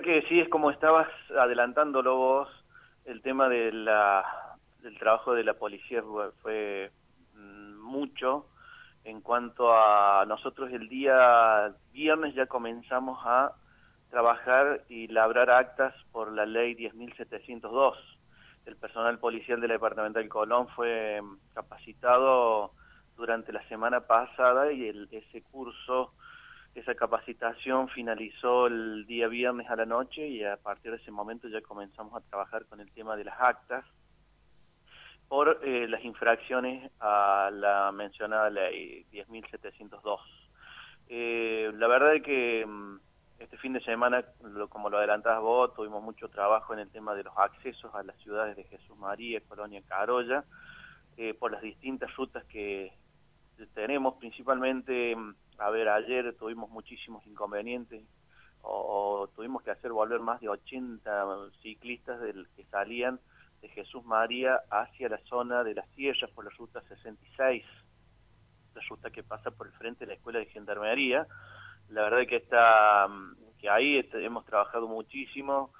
verdad que sí, es como estabas adelantándolo vos, el tema del trabajo de la policía fue mucho. En cuanto a nosotros, el día viernes ya comenzamos a trabajar y labrar actas por la ley 10.702. El personal policial de la Departamental Colón fue capacitado durante la semana pasada y ese curso, esa capacitación finalizó el día viernes a la noche y a partir de ese momento ya comenzamos a trabajar con el tema de las actas por las infracciones a la mencionada ley 10.702. La verdad es que este fin de semana, como lo adelantabas vos, tuvimos mucho trabajo en el tema de los accesos a las ciudades de Jesús María, Colonia Carolla, por las distintas rutas que tenemos, principalmente, a ver, ayer tuvimos muchísimos inconvenientes, o tuvimos que hacer volver más de 80 ciclistas que salían de Jesús María hacia la zona de las Sierras por la ruta 66, la ruta que pasa por el frente de la Escuela de Gendarmería. La verdad que ahí hemos trabajado muchísimo.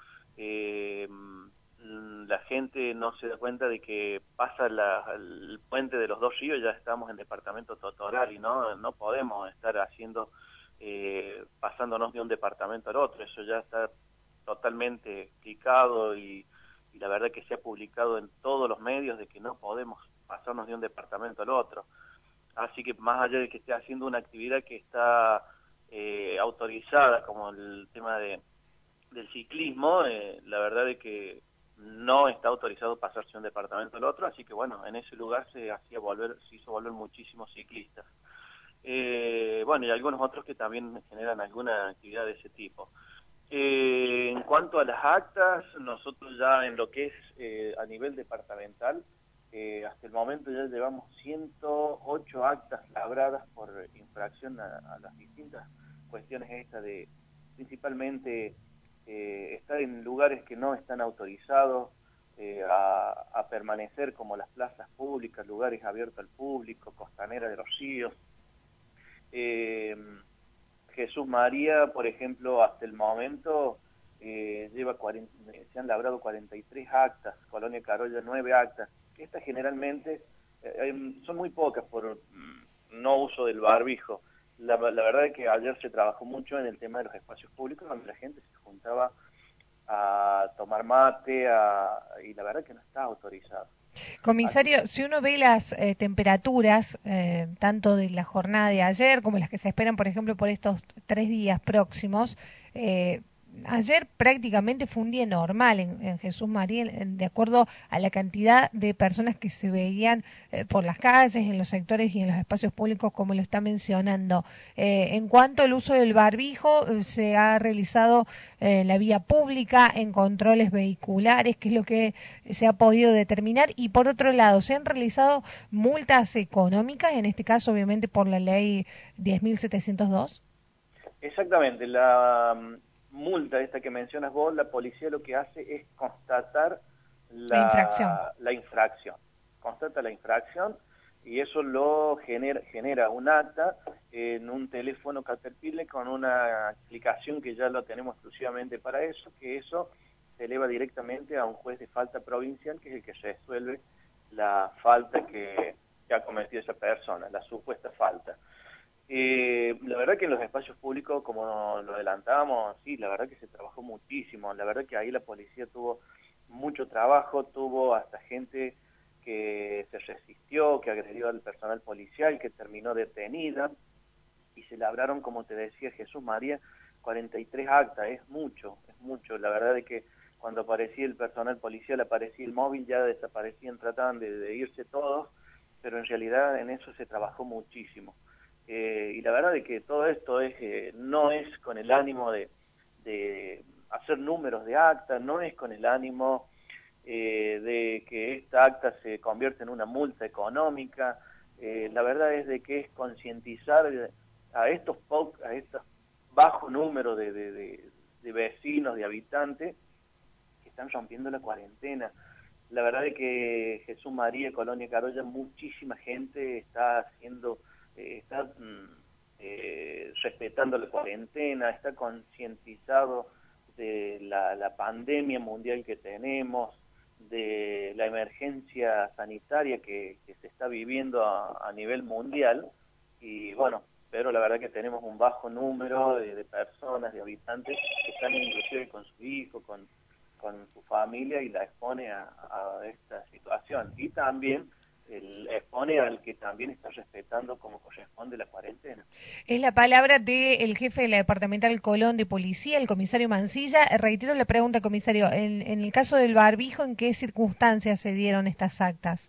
La gente no se da cuenta de que pasa el puente de los dos ríos, ya estamos en departamento Totoral y no podemos estar pasándonos de un departamento al otro. Eso ya está totalmente explicado y la verdad que se ha publicado en todos los medios de que no podemos pasarnos de un departamento al otro. Así que más allá de que esté haciendo una actividad que está autorizada, como el tema del ciclismo, la verdad es que no está autorizado pasarse de un departamento al otro, así que bueno, en ese lugar se hizo volver muchísimos ciclistas. Bueno, y algunos otros que también generan alguna actividad de ese tipo. En cuanto a las actas, nosotros ya en lo que es a nivel departamental, hasta el momento ya llevamos 108 actas labradas por infracción a las distintas cuestiones estas de, principalmente, estar en lugares que no están autorizados a permanecer, como las plazas públicas, lugares abiertos al público, costanera de los ríos. Jesús María, por ejemplo, hasta el momento se han labrado 43 actas, Colonia Carolla 9 actas. Estas generalmente son muy pocas por no uso del barbijo. La verdad es que ayer se trabajó mucho en el tema de los espacios públicos donde la gente se juntaba a tomar mate y la verdad que no está autorizado. Así Comisario, si uno ve las temperaturas, tanto de la jornada de ayer como las que se esperan, por ejemplo, por estos 3 días próximos, ayer prácticamente fue un día normal en Jesús María, de acuerdo a la cantidad de personas que se veían por las calles, en los sectores y en los espacios públicos, como lo está mencionando. En cuanto al uso del barbijo, se ha realizado la vía pública, en controles vehiculares, que es lo que se ha podido determinar, y por otro lado, se han realizado multas económicas, en este caso obviamente por la ley 10.702. exactamente, la multa esta que mencionas vos, la policía lo que hace es constatar La infracción. la infracción. Constata la infracción y eso lo genera un acta en un teléfono Caterpillar con una aplicación que ya lo tenemos exclusivamente para eso, que eso se eleva directamente a un juez de falta provincial, que es el que resuelve la falta que ha cometido esa persona, la supuesta falta. La verdad que en los espacios públicos, como lo adelantábamos, sí, la verdad que se trabajó muchísimo, la verdad que ahí la policía tuvo mucho trabajo, tuvo hasta gente que se resistió, que agredió al personal policial, que terminó detenida, y se labraron, como te decía Jesús María, 43 actas, es mucho, la verdad es que cuando aparecía el personal policial, aparecía el móvil, ya desaparecían, trataban de irse todos, pero en realidad en eso se trabajó muchísimo. Y la verdad es que todo esto no es con el ánimo de hacer números de acta, no es con el ánimo de que esta acta se convierta en una multa económica. La verdad es de que es concientizar a estos bajo número de vecinos, de habitantes que están rompiendo la cuarentena. La verdad es que Jesús María, Colonia Carolla, muchísima gente está respetando la cuarentena, está concientizado de la pandemia mundial que tenemos, de la emergencia sanitaria que se está viviendo a nivel mundial, y bueno, pero la verdad que tenemos un bajo número de personas, de habitantes que están inclusive con su hijo, con su familia, y la expone a esta situación. Y también expone al que también está respetando como corresponde la cuarentena. Es la palabra del jefe de la Departamental Colón de Policía, el comisario Mancilla. Reitero la pregunta, comisario, en el caso del barbijo, ¿en qué circunstancias se dieron estas actas?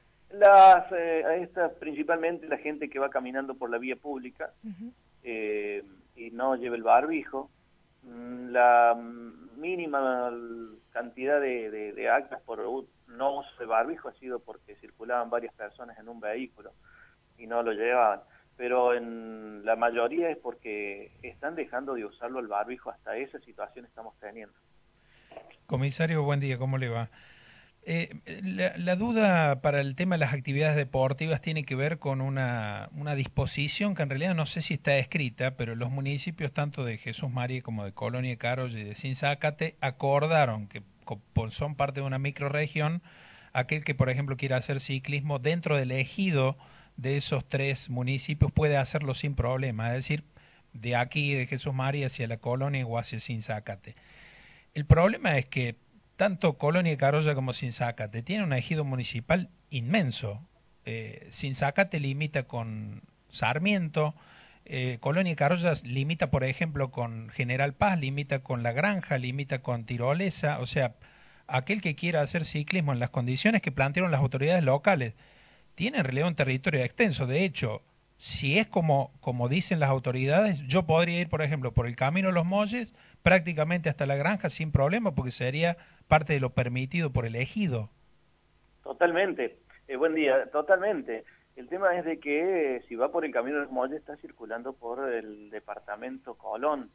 Esta, principalmente la gente que va caminando por la vía pública, y no lleva el barbijo. La mínima cantidad de actas por no uso de barbijo ha sido porque circulaban varias personas en un vehículo y no lo llevaban, pero en la mayoría es porque están dejando de usarlo el barbijo. Hasta esa situación estamos teniendo. Comisario, buen día, ¿cómo le va? La duda para el tema de las actividades deportivas tiene que ver con una disposición que en realidad no sé si está escrita, pero los municipios tanto de Jesús María como de Colonia Carolla y de Sinzácate acordaron que son parte de una microrregión, aquel que por ejemplo quiera hacer ciclismo dentro del ejido de esos 3 municipios puede hacerlo sin problema, es decir, de aquí de Jesús María hacia la Colonia o hacia Sinzácate. El problema es que tanto Colonia Carolla como Sinzácate tienen un ejido municipal inmenso. Sinzácate limita con Sarmiento, Colonia Carolla limita, por ejemplo, con General Paz, limita con La Granja, limita con Tirolesa. O sea, aquel que quiera hacer ciclismo en las condiciones que plantearon las autoridades locales tiene en realidad un territorio extenso. De hecho, si es como dicen las autoridades, yo podría ir, por ejemplo, por el camino de los Molles, prácticamente hasta la granja sin problema, porque sería parte de lo permitido por el ejido. Totalmente. Buen día, totalmente. El tema es de que si va por el camino de los Molles está circulando por el departamento Colón.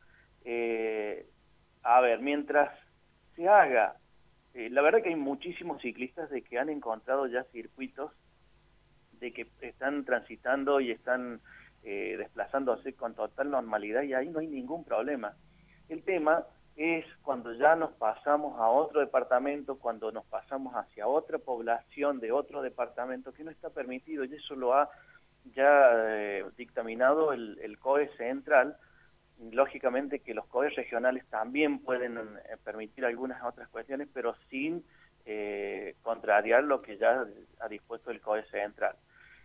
A ver, mientras se haga, la verdad que hay muchísimos ciclistas de que han encontrado ya circuitos, de que están transitando y están desplazándose con total normalidad, y ahí no hay ningún problema. El tema es cuando ya nos pasamos a otro departamento, cuando nos pasamos hacia otra población de otro departamento, que no está permitido, y eso lo ha ya dictaminado el COE central. Lógicamente que los COE regionales también pueden permitir algunas otras cuestiones, pero sin contrariar lo que ya ha dispuesto el COE central.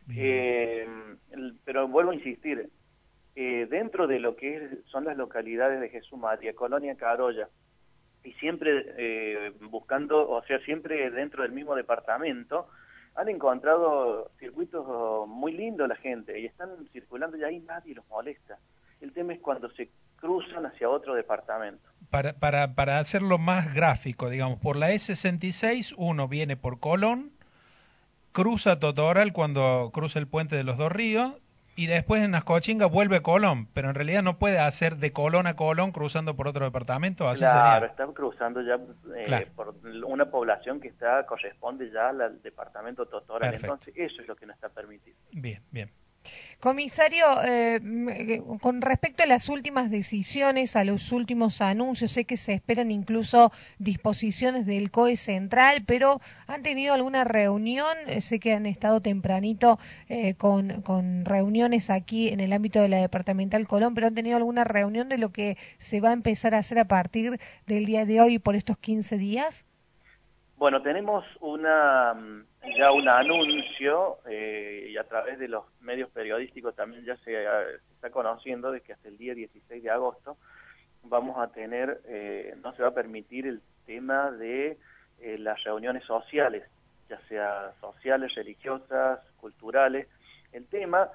Pero vuelvo a insistir, dentro de lo que son las localidades de Jesús María, Colonia Carolla, y siempre buscando, o sea, siempre dentro del mismo departamento, han encontrado circuitos muy lindos la gente, y están circulando y ahí nadie los molesta. El tema es cuando se cruzan hacia otro departamento. Para hacerlo más gráfico, digamos, por la E66 uno viene por Colón, cruza Totoral cuando cruza el puente de los Dos Ríos, y después en Nascochinga vuelve a Colón, pero en realidad no puede hacer de Colón a Colón cruzando por otro departamento, así claro, sería. Está cruzando ya claro, por una población que corresponde ya al departamento Totoral. Perfecto. Entonces eso es lo que no está permitido. Bien, bien. Comisario, con respecto a las últimas decisiones, a los últimos anuncios, sé que se esperan incluso disposiciones del COE central, pero ¿han tenido alguna reunión? Sé que han estado tempranito con reuniones aquí en el ámbito de la Departamental Colón, pero ¿han tenido alguna reunión de lo que se va a empezar a hacer a partir del día de hoy por estos 15 días? Bueno, tenemos ya un anuncio, y a través de los medios periodísticos también ya se está conociendo de que hasta el día 16 de agosto vamos a tener, no se va a permitir el tema de las reuniones sociales, ya sea sociales, religiosas, culturales. El tema,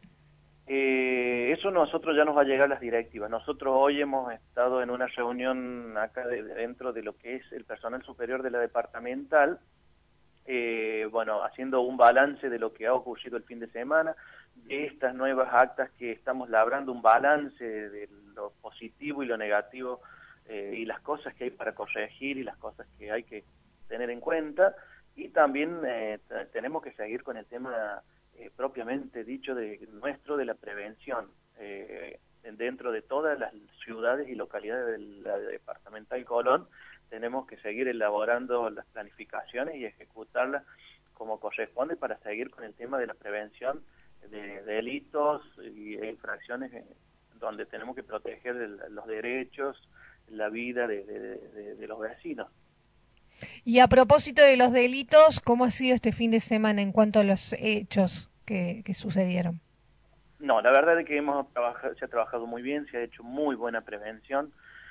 eso nosotros ya nos va a llegar las directivas. Nosotros hoy hemos estado en una reunión acá dentro de lo que es el personal superior de la departamental, bueno, haciendo un balance de lo que ha ocurrido el fin de semana, de estas nuevas actas que estamos labrando, un balance de lo positivo y lo negativo, y las cosas que hay para corregir y las cosas que hay que tener en cuenta, y también tenemos que seguir con el tema propiamente dicho de la prevención. dentro de todas las ciudades y localidades de la departamental Colón, tenemos que seguir elaborando las planificaciones y ejecutarlas como corresponde para seguir con el tema de la prevención de delitos y infracciones donde tenemos que proteger los derechos, la vida de los vecinos. Y a propósito de los delitos, ¿cómo ha sido este fin de semana en cuanto a los hechos que sucedieron? No, la verdad es que se ha trabajado muy bien, se ha hecho muy buena prevención,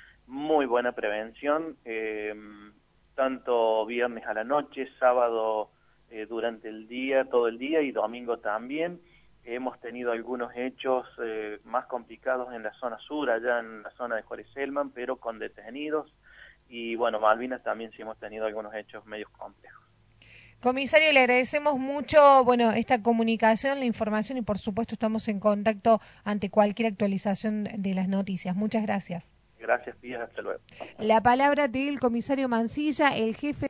tanto viernes a la noche, sábado durante el día, todo el día, y domingo también. Hemos tenido algunos hechos más complicados en la zona sur, allá en la zona de Juárez Selman, pero con detenidos, y bueno, Malvinas también sí hemos tenido algunos hechos medios complejos. Comisario, le agradecemos mucho, esta comunicación, la información, y por supuesto estamos en contacto ante cualquier actualización de las noticias. Muchas gracias. Gracias, Pía, hasta luego. La palabra del comisario Mancilla, el jefe